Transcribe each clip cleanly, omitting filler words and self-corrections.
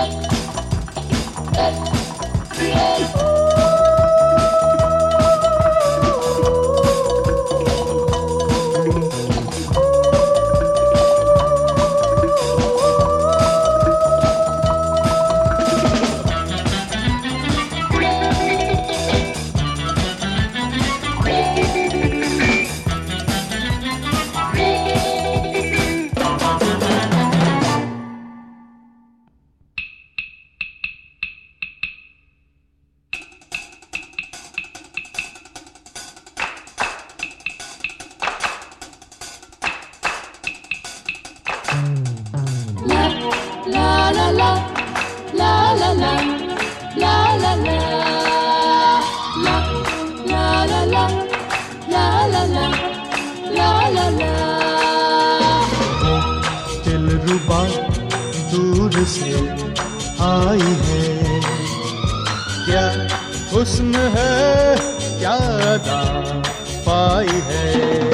दिलरुबा दूर से आई है, क्या हुस्न है, क्या अदा पाई है।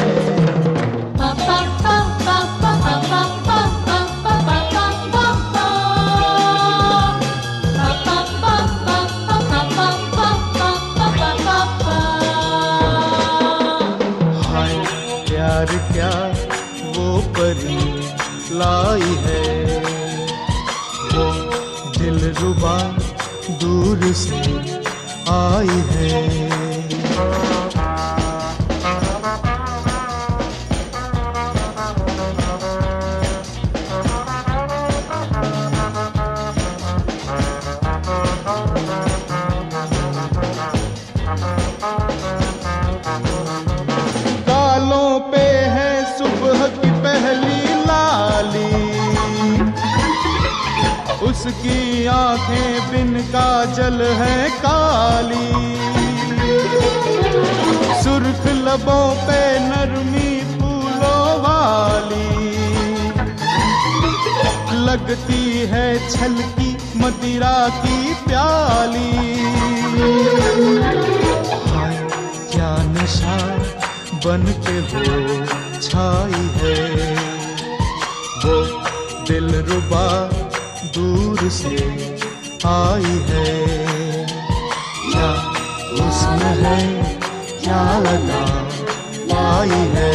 हाय प्यार क्या वो परी लाई है, वो दिलरुबा दूर से आई है। गालों पे है सुबह की पहली लाली, उसकी आंखें बिन काजल है काली। सुर्ख लबों पे नरमी फूलों वाली, लगती है छलकी मदिरा की प्याली। हाय क्या नशा बन के वो छाई है, वो दिलरुबा दूर से आई है। क्या हुस्न है, क्या अदा पाई है।